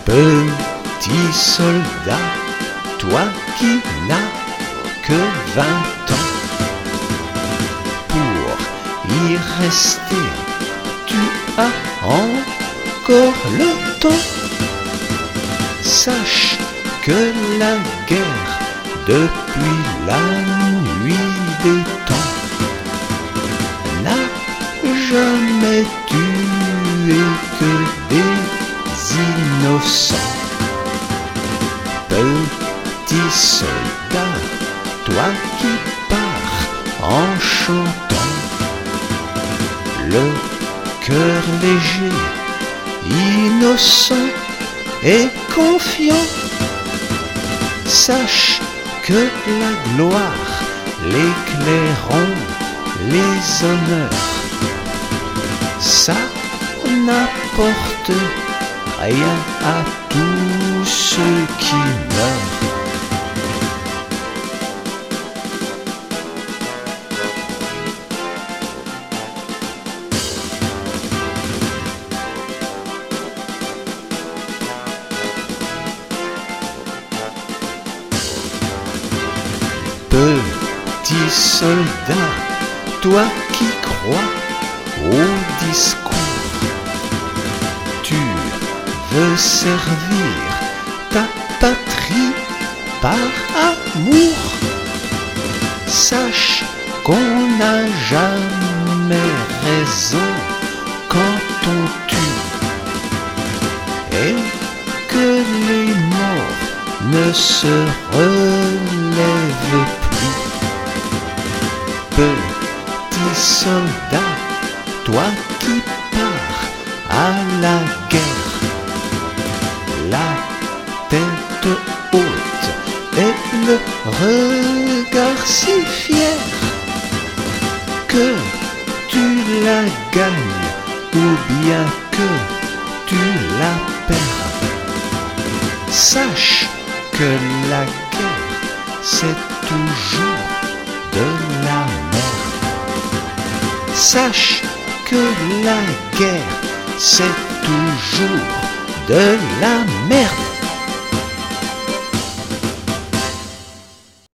Petit soldat, toi qui n'as que 20 ans, pour y rester, tu as encore le temps. Sache que la guerre, depuis la nuit des temps, n'a jamais tué que des innocents. Petit soldat, toi qui pars en chantant, le cœur léger, innocent et confiant, sache que la gloire, les clairons, les honneurs, ça n'apporte rien à tous ceux qui meurent. Petit soldat, toi qui crois au discours, tu veux servir ta patrie par amour. Sache qu'on n'a jamais raison quand on tue, et que les morts ne se relèvent plus. Petit soldat, toi qui pars à la guerre, la tête haute et le regard si fier, que tu la gagnes ou bien que tu la perds. Sache que la guerre, c'est toujours de la merde. Sache que la guerre, c'est toujours de la merde.